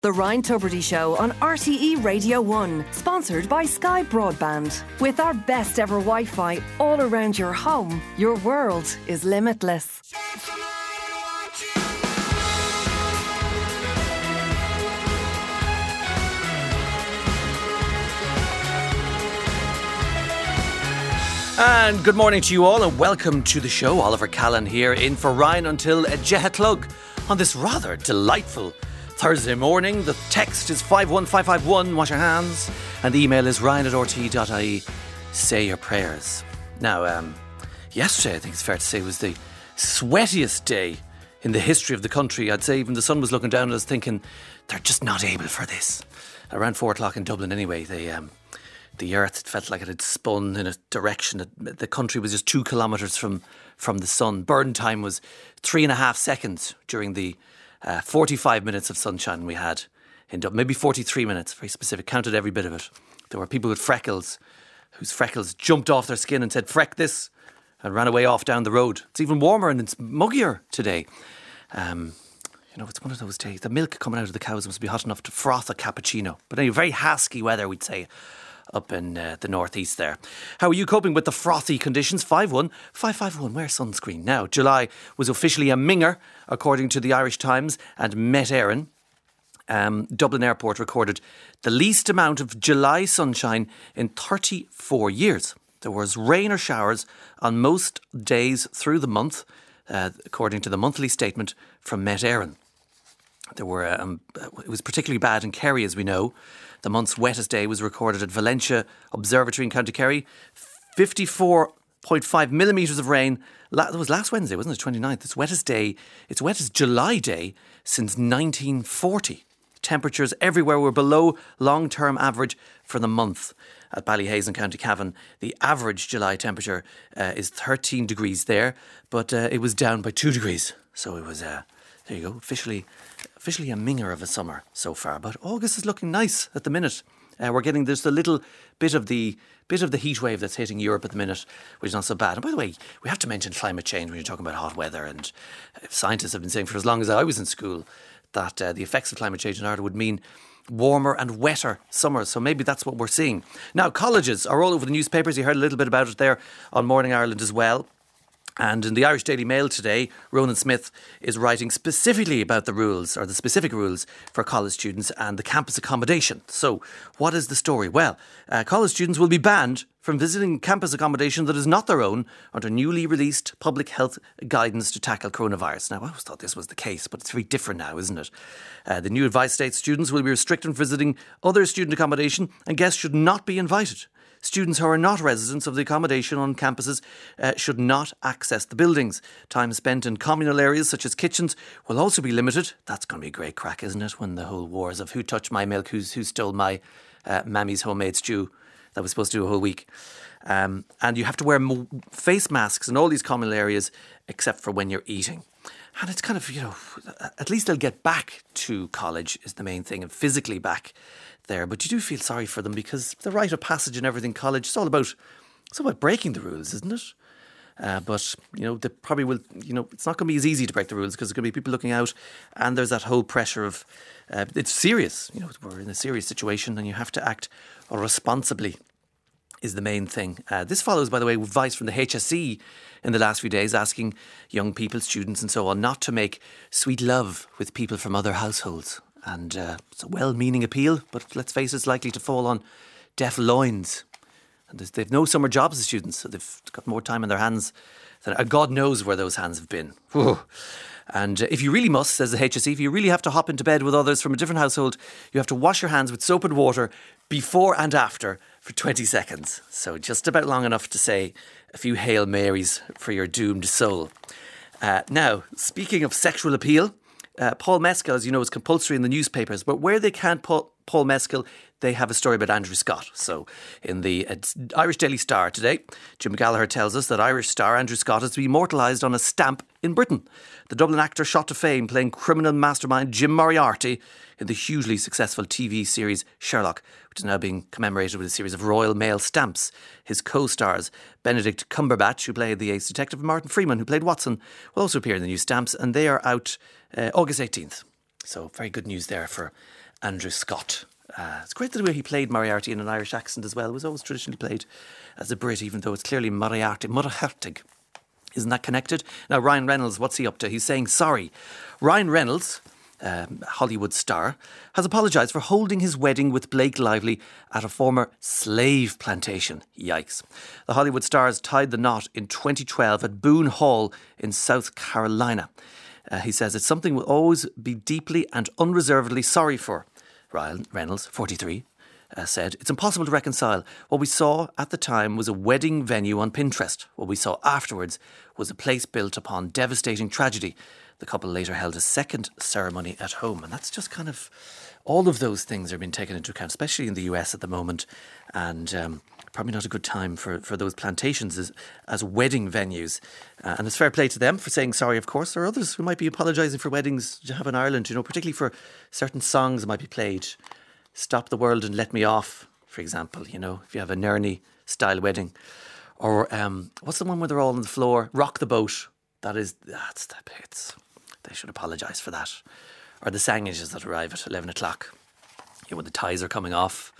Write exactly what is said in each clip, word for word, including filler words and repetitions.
The Ryan Tubridy Show on R T E Radio one, sponsored by Sky Broadband. With our best ever Wi-Fi all around your home, your world is limitless. And good morning to you all, and welcome to the show. Oliver Callan here, in for Ryan until Jehetlug on this rather delightful Thursday morning. The text is five one five five one, wash your hands, and the email is ryan at r t e dot i e. Say your prayers. Now, um, yesterday, I think it's fair to say, was the sweatiest day in the history of the country. I'd say even the sun was looking down and I was thinking, they're just not able for this. Around four o'clock in Dublin anyway, they... Um, The earth felt like it had spun in a direction that the country was just two kilometres from, from the sun. Burn time was three and a half seconds during the uh, forty-five minutes of sunshine we had in Dublin. Maybe forty-three minutes, very specific. Counted every bit of it. There were people with freckles whose freckles jumped off their skin and said, "Freck this," and ran away off down the road. It's even warmer and it's muggier today. Um, you know, it's one of those days. The milk coming out of the cows must be hot enough to froth a cappuccino. But anyway, very hasky weather, we'd say, up in uh, the northeast there. How are you coping with the frothy conditions? five one five five one, wear sunscreen. Now, July was officially a minger, according to the Irish Times and Met Éireann. Um, Dublin Airport recorded the least amount of July sunshine in thirty-four years. There was rain or showers on most days through the month, uh, according to the monthly statement from Met Éireann. There were, um, it was particularly bad in Kerry, as we know. The month's wettest day was recorded at Valentia Observatory in County Kerry. fifty-four point five millimetres of rain. That was last Wednesday, wasn't it? twenty-ninth. It's wettest day. It's wettest July day since nineteen forty. Temperatures everywhere were below long-term average for the month. At Ballyhaise in County Cavan, the average July temperature uh, is thirteen degrees there, but uh, it was down by two degrees. So it was, uh, there you go, officially... Officially a minger of a summer so far, but August is looking nice at the minute. Uh, we're getting just a little bit of the bit of the heat wave that's hitting Europe at the minute, which is not so bad. And by the way, we have to mention climate change when you're talking about hot weather. And scientists have been saying for as long as I was in school that uh, the effects of climate change in Ireland would mean warmer and wetter summers. So maybe that's what we're seeing. Now, colleges are all over the newspapers. You heard a little bit about it there on Morning Ireland as well. And in the Irish Daily Mail today, Ronan Smith is writing specifically about the rules, or the specific rules for college students and the campus accommodation. So, what is the story? Well, uh, college students will be banned from visiting campus accommodation that is not their own under newly released public health guidance to tackle coronavirus. Now, I always thought this was the case, but it's very different now, isn't it? Uh, the new advice states students will be restricted from visiting other student accommodation and guests should not be invited. Students who are not residents of the accommodation on campuses uh, should not access the buildings. Time spent in communal areas such as kitchens will also be limited. That's going to be a great crack, isn't it? When the whole wars of who touched my milk, who's, who stole my uh, mammy's homemade stew that was supposed to do a whole week. Um, and you have to wear mo- face masks in all these communal areas except for when you're eating. And it's kind of, you know, at least they'll get back to college is the main thing, and physically back there. But you do feel sorry for them because the rite of passage and everything, college, it's all about, it's all about breaking the rules, isn't it? Uh, but, you know, they probably will, you know, it's not going to be as easy to break the rules because there's going to be people looking out and there's that whole pressure of, uh, it's serious, you know, we're in a serious situation and you have to act responsibly is the main thing. Uh, this follows, by the way, advice from the H S E in the last few days asking young people, students and so on, not to make sweet love with people from other households. And uh, it's a well-meaning appeal, but let's face it, it's likely to fall on deaf loins. And they've no summer jobs as students, so they've got more time in their hands than uh, God knows where those hands have been. Whew. And uh, if you really must, says the H S E, if you really have to hop into bed with others from a different household, you have to wash your hands with soap and water before and after for twenty seconds. So just about long enough to say a few Hail Marys for your doomed soul. Uh, now, speaking of sexual appeal, uh, Paul Mescal, as you know, is compulsory in the newspapers, but where they can't put Paul Mescal, they have a story about Andrew Scott. So in the uh, Irish Daily Star today, Jim Gallagher tells us that Irish star Andrew Scott is to be immortalised on a stamp in Britain. The Dublin actor shot to fame playing criminal mastermind Jim Moriarty in the hugely successful T V series Sherlock, which is now being commemorated with a series of Royal Mail stamps. His co-stars, Benedict Cumberbatch, who played the ace detective, and Martin Freeman, who played Watson, will also appear in the new stamps, and they are out uh, August eighteenth. So very good news there for Andrew Scott. Uh, it's great the way he played Moriarty in an Irish accent as well. It was always traditionally played as a Brit, even though it's clearly Moriarty. Moriarty. Isn't that connected? Now, Ryan Reynolds, what's he up to? He's saying sorry. Ryan Reynolds, um, Hollywood star, has apologised for holding his wedding with Blake Lively at a former slave plantation. Yikes. The Hollywood stars tied the knot in twenty twelve at Boone Hall in South Carolina. Uh, he says it's something we'll always be deeply and unreservedly sorry for. Ryan Reynolds, forty-three, uh, said, it's impossible to reconcile. What we saw at the time was a wedding venue on Pinterest. What we saw afterwards was a place built upon devastating tragedy. The couple later held a second ceremony at home. And that's just kind of, all of those things are being taken into account, especially in the U S at the moment. And um, probably not a good time for, for those plantations as, as wedding venues. Uh, and it's fair play to them for saying sorry, of course. There are others who might be apologising for weddings you have in Ireland, you know, particularly for certain songs that might be played. Stop the World and Let Me Off, for example, you know, if you have a Nerney-style wedding. Or um, what's the one where they're all on the floor? Rock the Boat. That is, that's the bits. They should apologise for that. Or the sangages that arrive at eleven o'clock. You know, when the ties are coming off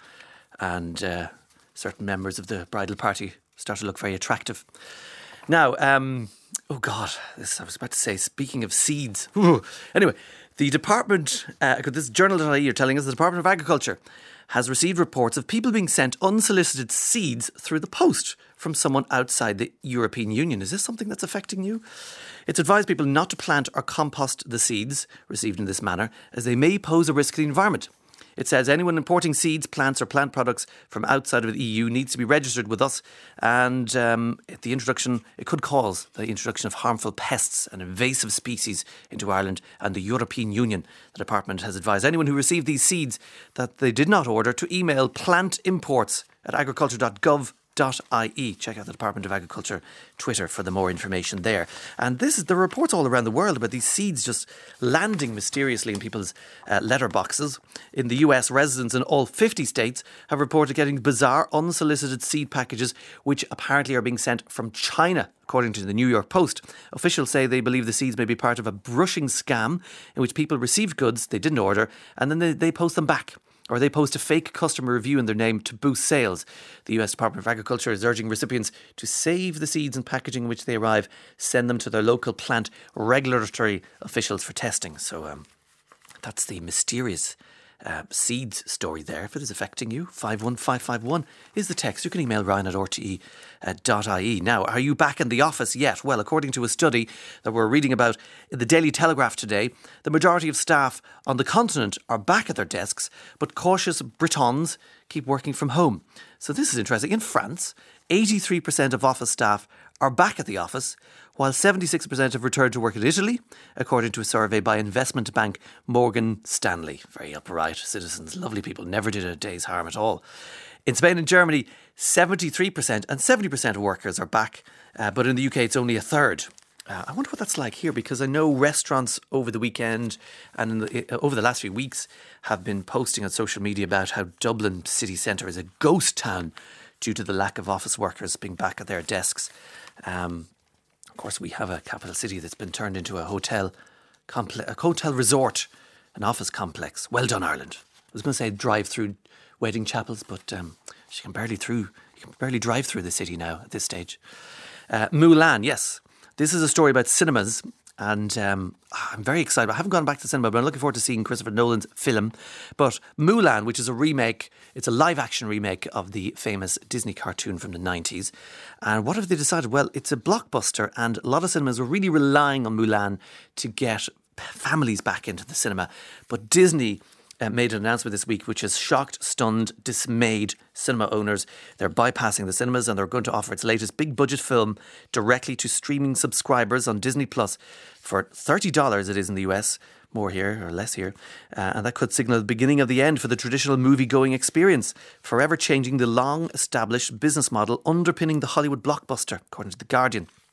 and uh, certain members of the bridal party start to look very attractive. Now, um, oh God, this, I was about to say, speaking of seeds. Anyway, the Department, uh, this journal dot I E are telling us the Department of Agriculture has received reports of people being sent unsolicited seeds through the post from someone outside the European Union. Is this something that's affecting you? It's advised people not to plant or compost the seeds received in this manner, as they may pose a risk to the environment. It says anyone importing seeds, plants or plant products from outside of the E U needs to be registered with us, and um, the introduction, it could cause the introduction of harmful pests and invasive species into Ireland and the European Union. The department has advised anyone who received these seeds that they did not order to email plantimports at agriculture dot gov dot I E. Check out the Department of Agriculture Twitter for the more information there. And this is the reports all around the world about these seeds just landing mysteriously in people's uh, letterboxes. In the U S, residents in all fifty states have reported getting bizarre unsolicited seed packages which apparently are being sent from China, according to the New York Post. Officials say they believe the seeds may be part of a brushing scam in which people received goods they didn't order and then they, they post them back. Or they post a fake customer review in their name to boost sales. The U S Department of Agriculture is urging recipients to save the seeds and packaging in which they arrive, send them to their local plant regulatory officials for testing. So um, that's the mysterious uh, seeds story there. If it is affecting you, five one five five one is the text. You can email Ryan at r t e dot I E. Now, are you back in the office yet? Well, according to a study that we're reading about in the Daily Telegraph today, the majority of staff on the continent are back at their desks, but cautious Britons keep working from home. So this is interesting. In France, eighty-three percent of office staff are back at the office, while seventy-six percent have returned to work in Italy, according to a survey by investment bank Morgan Stanley. Very upright citizens, lovely people, never did a day's harm at all. In Spain and Germany, seventy-three percent and seventy percent of workers are back, uh, but in the U K it's only a third. Uh, I wonder what that's like here, because I know restaurants over the weekend and in the, uh, over the last few weeks have been posting on social media about how Dublin city centre is a ghost town due to the lack of office workers being back at their desks. Um, of course, we have a capital city that's been turned into a hotel, comple- a hotel resort, an office complex. Well done, Ireland. I was going to say drive-through wedding chapels, but um, you can barely through. You can barely drive through the city now at this stage. Uh, Mulan, yes. This is a story about cinemas, and um, I'm very excited. I haven't gone back to cinema, but I'm looking forward to seeing Christopher Nolan's film. But Mulan, which is a remake, it's a live-action remake of the famous Disney cartoon from the nineties. And what have they decided? Well, it's a blockbuster, and a lot of cinemas were really relying on Mulan to get families back into the cinema. But Disney Uh, made an announcement this week which has shocked, stunned, dismayed cinema owners. They're bypassing the cinemas and they're going to offer its latest big budget film directly to streaming subscribers on Disney Plus for thirty dollars it is in the U S, more here or less here, uh, and that could signal the beginning of the end for the traditional movie-going experience, forever changing the long-established business model underpinning the Hollywood blockbuster, according to The Guardian.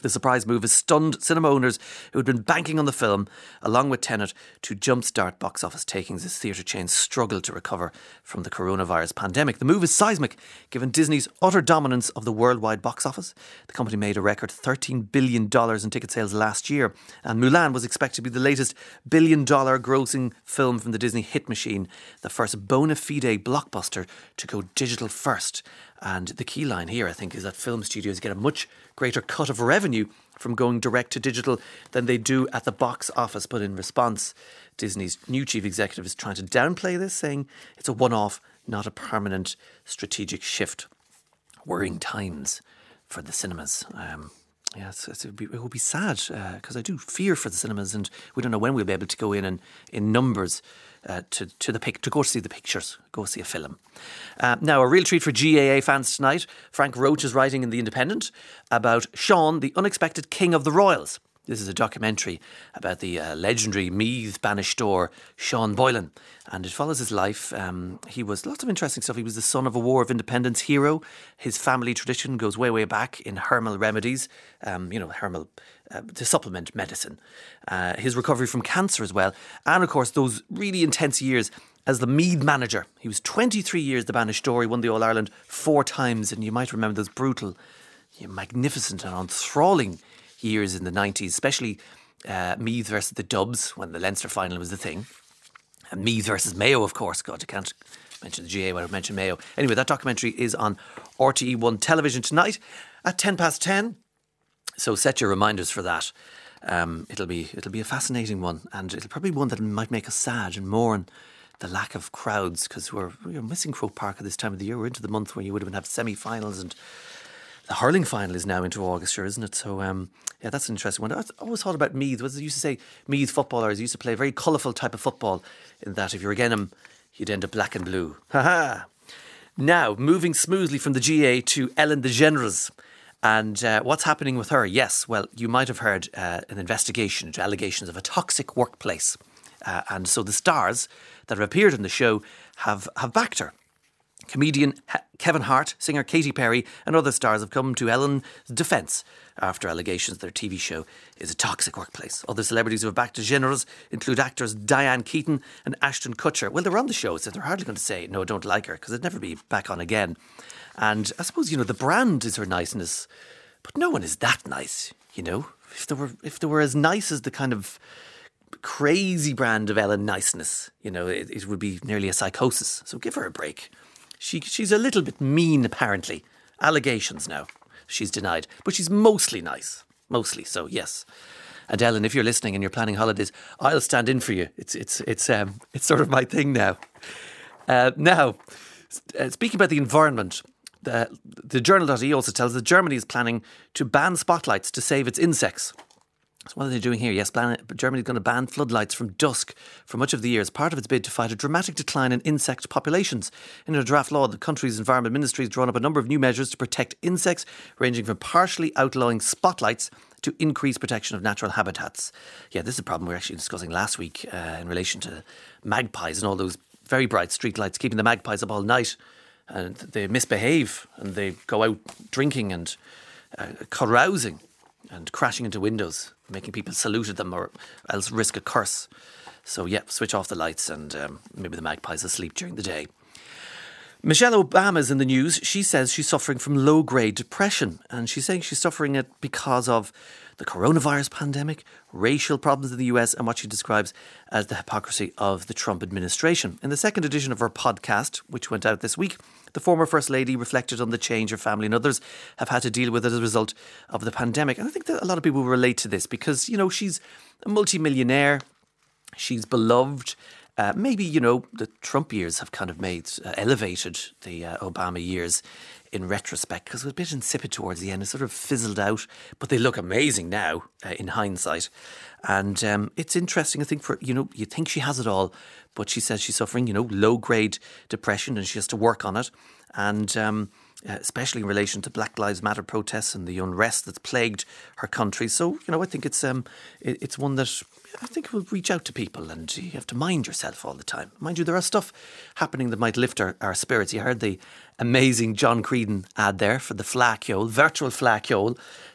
The surprise move has stunned cinema owners who had been banking on the film, along with Tenet, to jumpstart box office takings as theatre chains struggle to recover from the coronavirus pandemic. The move is seismic, given Disney's utter dominance of the worldwide box office. The company made a record thirteen billion dollars in ticket sales last year, and Mulan was expected to be the latest billion-dollar grossing film from the Disney hit machine, the first bona fide blockbuster to go digital first. And the key line here, I think, is that film studios get a much greater cut of revenue from going direct to digital than they do at the box office. But in response, Disney's new chief executive is trying to downplay this, saying it's a one-off, not a permanent strategic shift. Worrying times for the cinemas. Um, yeah, it's, it's, it, would be, it would be sad because uh, I do fear for the cinemas, and we don't know when we'll be able to go in and in numbers uh, to to the pic- to go see the pictures, go see a film. Uh, now, a real treat for G A A fans tonight. Frank Roach is writing in The Independent about Sean, the unexpected king of the Royals. This is a documentary about the uh, legendary Meath Bannister Sean Boylan, and it follows his life. Um, he was lots of interesting stuff. He was the son of a War of Independence hero. His family tradition goes way, way back in Hermel remedies, um, you know, Hermel uh, to supplement medicine. Uh, his recovery from cancer as well, and of course those really intense years as the Meath manager. He was twenty-three years the Bannister. He won the All Ireland four times, and you might remember those brutal, you know, magnificent and enthralling years in the nineties, especially uh, Meath versus the Dubs when the Leinster final was the thing. And Meath versus Mayo, of course. God, I can't mention the G A A when I mention Mayo. Anyway, that documentary is on R T E one television tonight at ten past ten. So set your reminders for that. Um, it'll be it'll be a fascinating one, and it'll probably be one that might make us sad and mourn the lack of crowds, because we're, we're missing Croke Park at this time of the year. We're into the month where you would have been have semi-finals, and the hurling final is now into August, sure, isn't it? So, um, yeah, that's an interesting one. I always thought about Meath. Was it used to say Meath footballers used to play a very colourful type of football, in that if you were against them, you'd end up black and blue. Ha ha! Now, moving smoothly from the G A A to Ellen DeGeneres. And uh, what's happening with her? Yes, well, you might have heard uh, an investigation into allegations of a toxic workplace. Uh, and so the stars that have appeared in the show have, have backed her. Comedian Kevin Hart, singer Katy Perry and other stars have come to Ellen's defence after allegations their T V show is a toxic workplace. Other celebrities who have backed DeGeneres include actors Diane Keaton and Ashton Kutcher. Well, they're on the show, so they're hardly going to say, no, don't like her, because they'd never be back on again. And I suppose, you know, the brand is her niceness, but no one is that nice, you know. If they were, if they were as nice as the kind of crazy brand of Ellen niceness, you know, it, it would be nearly a psychosis. So give her a break. She She's a little bit mean, apparently. Allegations now. She's denied. But she's mostly nice. Mostly, so yes. And Ellen, if you're listening and you're planning holidays, I'll stand in for you. It's it's it's um it's sort of my thing now. Uh, now, uh, speaking about the environment, the, the journal dot I E also tells that Germany is planning to ban spotlights to save its insects. So what are they doing here? Yes, Germany is going to ban floodlights from dusk for much of the year as part of its bid to fight a dramatic decline in insect populations. In a draft law, the country's Environment Ministry has drawn up a number of new measures to protect insects, ranging from partially outlawing spotlights to increase protection of natural habitats. Yeah, this is a problem we were actually discussing last week uh, in relation to magpies and all those very bright street lights, keeping the magpies up all night. And they misbehave and they go out drinking and uh, carousing and crashing into windows, making people salute at them or else risk a curse. So, yeah, switch off the lights and um, maybe the magpie's asleep during the day. Michelle Obama's in the news. She says she's suffering from low-grade depression, and she's saying she's suffering it because of the coronavirus pandemic, racial problems in the U S, and what she describes as the hypocrisy of the Trump administration. In the second edition of her podcast, which went out this week, the former First Lady reflected on the change her family and others have had to deal with as a result of the pandemic. And I think that a lot of people relate to this because, you know, she's a multimillionaire, she's beloved. Uh, maybe, you know, the Trump years have kind of made, uh, elevated the uh, Obama years in retrospect because it was a bit insipid towards the end. It sort of fizzled out, but they look amazing now uh, in hindsight. And um, it's interesting, I think, for, you know, you think she has it all, but she says she's suffering, you know, low-grade depression and she has to work on it. And um, especially in relation to Black Lives Matter protests and the unrest that's plagued her country. So, you know, I think it's um, it, it's one that I think will reach out to people, and you have to mind yourself all the time. Mind you, there are stuff happening that might lift our, our spirits. You heard the amazing John Creedon ad there for the Flacciol, virtual Flacciol,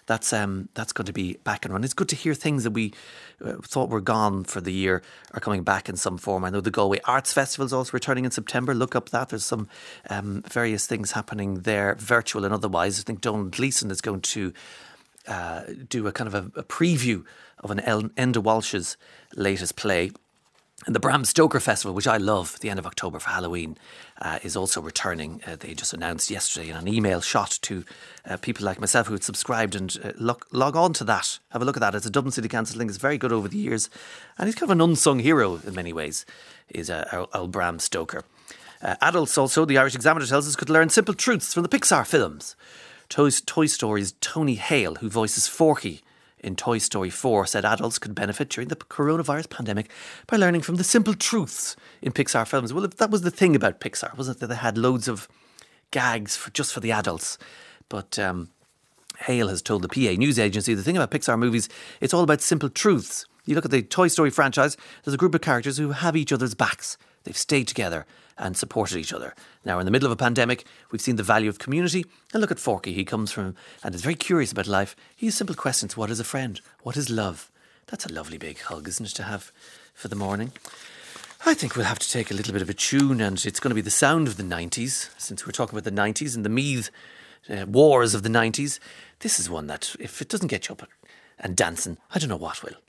that's um, that's going to be back and running. It's good to hear things that we uh, thought were gone for the year are coming back in some form. I know the Galway Arts Festival is also returning in September. Look up that. There's some um, various things happening there, virtual and otherwise. I think Donald Gleeson is going to uh, do a kind of a, a preview of an El- Enda Walsh's latest play. And the Bram Stoker Festival, which I love, at the end of October for Halloween, uh, is also returning. Uh, they just announced yesterday in an email shot to uh, people like myself who had subscribed, and uh, log, log on to that. Have a look at that. It's a Dublin City Council thing. It's very good over the years. And he's kind of an unsung hero in many ways, is uh, old Bram Stoker. Uh, adults also, the Irish Examiner tells us, could learn simple truths from the Pixar films. Toy, Toy Story's Tony Hale, who voices Forky in Toy Story four, said adults could benefit during the coronavirus pandemic by learning from the simple truths in Pixar films. Well, that was the thing about Pixar, wasn't it? That they had loads of gags for just for the adults. But um, Hale has told the P A news agency the thing about Pixar movies, it's all about simple truths. You look at the Toy Story franchise, there's a group of characters who have each other's backs. They've stayed together and supported each other. Now, in the middle of a pandemic, we've seen the value of community. And look at Forky. He comes from and is very curious about life. He has simple questions. What is a friend? What is love? That's a lovely big hug, isn't it, to have for the morning? I think we'll have to take a little bit of a tune, and it's going to be the sound of the nineties, since we're talking about the nineties and the Meath uh, wars of the nineties. This is one that, if it doesn't get you up and dancing, I don't know what will.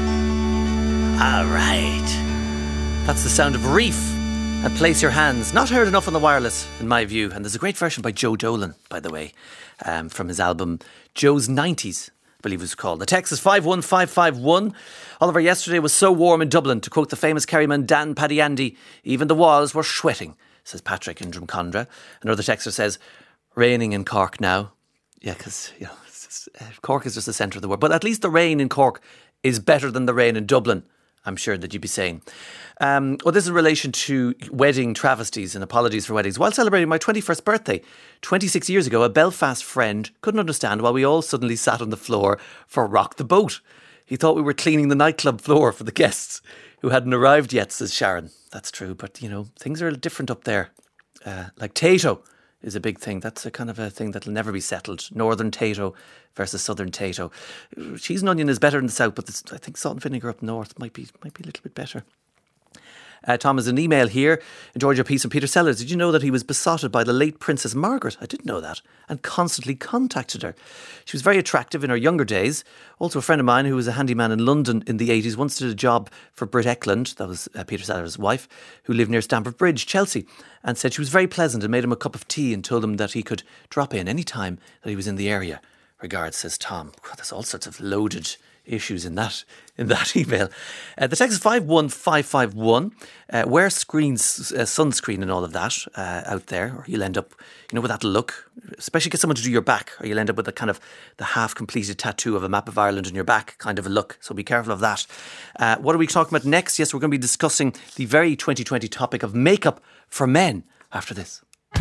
All right. That's the sound of Reef. And Place Your Hands. Not heard enough on the wireless, in my view. And there's a great version by Joe Dolan, by the way, um, from his album Joe's nineties, I believe it was called. The text is five one five five one. Oliver, yesterday was so warm in Dublin. To quote the famous Kerryman Dan Paddy Andy, even the walls were sweating, says Patrick in Drumcondra. Another texter says, raining in Cork now. Yeah, because, you know, it's just, uh, Cork is just the centre of the world. But at least the rain in Cork is better than the rain in Dublin, I'm sure that you'd be saying. Um, well, this is in relation to wedding travesties and apologies for weddings. While celebrating my twenty-first birthday, twenty-six years ago, a Belfast friend couldn't understand why we all suddenly sat on the floor for Rock the Boat. He thought we were cleaning the nightclub floor for the guests who hadn't arrived yet, says Sharon. That's true, but, you know, things are different up there. Uh, like Tato is a big thing. That's a kind of a thing that'll never be settled. Northern Tato versus Southern Tato. Cheese and onion is better in the south, but this, I think salt and vinegar up north might be might be a little bit better. Uh, Tom has an email here. Enjoyed your piece from Peter Sellers. Did you know that he was besotted by the late Princess Margaret? I didn't know that. And constantly contacted her. She was very attractive in her younger days. Also a friend of mine who was a handyman in London in the eighties once did a job for Britt Eklund, that was uh, Peter Sellers' wife, who lived near Stamford Bridge, Chelsea, and said she was very pleasant and made him a cup of tea and told him that he could drop in any time that he was in the area. Regards, says Tom. God, there's all sorts of loaded issues in that in that email. Uh, the text is five one five five one. Uh, wear screens, uh, sunscreen and all of that uh, out there, or you'll end up, you know, with that look. Especially get someone to do your back, or you'll end up with a kind of the half-completed tattoo of a map of Ireland on your back kind of a look. So be careful of that. Uh, what are we talking about next? Yes, we're going to be discussing the very twenty twenty topic of makeup for men after this.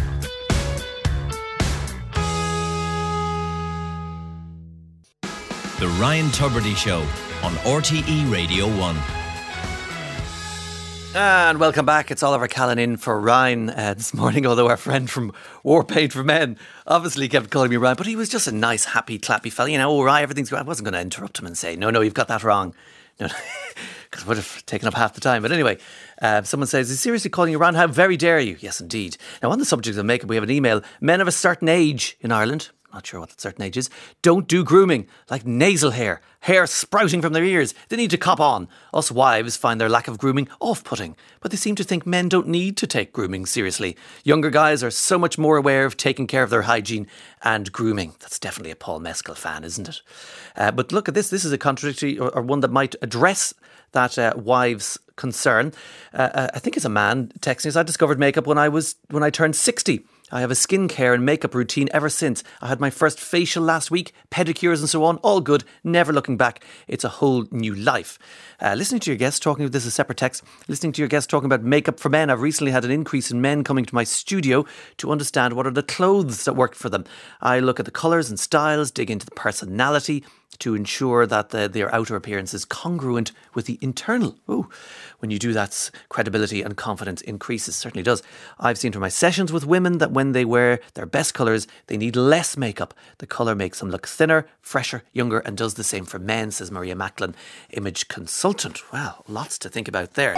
The Ryan Tubridy Show on R T E Radio one. And welcome back. It's Oliver Callan in for Ryan uh, this morning, although our friend from War Paint for Men obviously kept calling me Ryan, but he was just a nice, happy, clappy fella. You know, all right, everything's good. I wasn't going to interrupt him and say, no, no, you've got that wrong. No, because it would have taken up half the time. But anyway, uh, someone says, is he seriously calling you Ryan? How very dare you? Yes, indeed. Now, on the subject of makeup, we have an email. Men of a certain age in Ireland, not sure what that certain age is, don't do grooming, like nasal hair, hair sprouting from their ears. They need to cop on. Us wives find their lack of grooming off-putting, but they seem to think men don't need to take grooming seriously. Younger guys are so much more aware of taking care of their hygiene and grooming. That's definitely a Paul Mescal fan, isn't it? Uh, but look at this. This is a contradictory, or, or one that might address that uh, wives' concern. Uh, I think it's a man texting us. I discovered makeup when I was when I turned sixty. I have a skincare and makeup routine ever since. I had my first facial last week, pedicures and so on. All good, never looking back. It's a whole new life. Uh, listening to your guests talking, this is a separate text, listening to your guests talking about makeup for men, I've recently had an increase in men coming to my studio to understand what are the clothes that work for them. I look at the colours and styles, dig into the personality to ensure that the, their outer appearance is congruent with the internal. Ooh, when you do that, credibility and confidence increases. Certainly does. I've seen from my sessions with women that when they wear their best colours, they need less makeup. The colour makes them look thinner, fresher, younger, and does the same for men, says Maria Macklin, image consultant. Well, lots to think about there.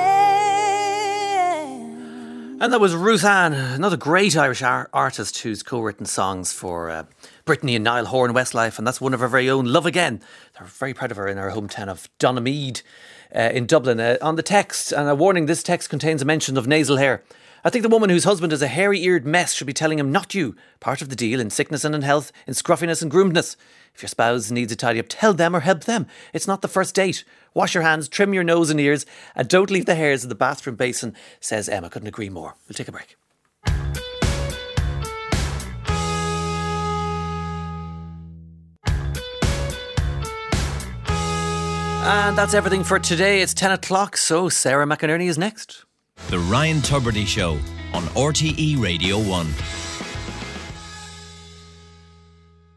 And that was Ruth Ann, another great Irish ar- artist who's co-written songs for uh, Brittany and Niall Horan, Westlife, and that's one of our very own, Love Again. They're very proud of her in her hometown of Donamead uh, in Dublin. Uh, on the text, and a warning, this text contains a mention of nasal hair. I think the woman whose husband is a hairy-eared mess should be telling him, not you. Part of the deal in sickness and in health, in scruffiness and groomedness. If your spouse needs a tidy up, tell them or help them. It's not the first date. Wash your hands, trim your nose and ears, and don't leave the hairs in the bathroom basin, says Emma. Couldn't agree more. We'll take a break. And that's everything for today. It's ten o'clock, so Sarah McInerney is next. The Ryan Tubridy Show on R T E Radio one.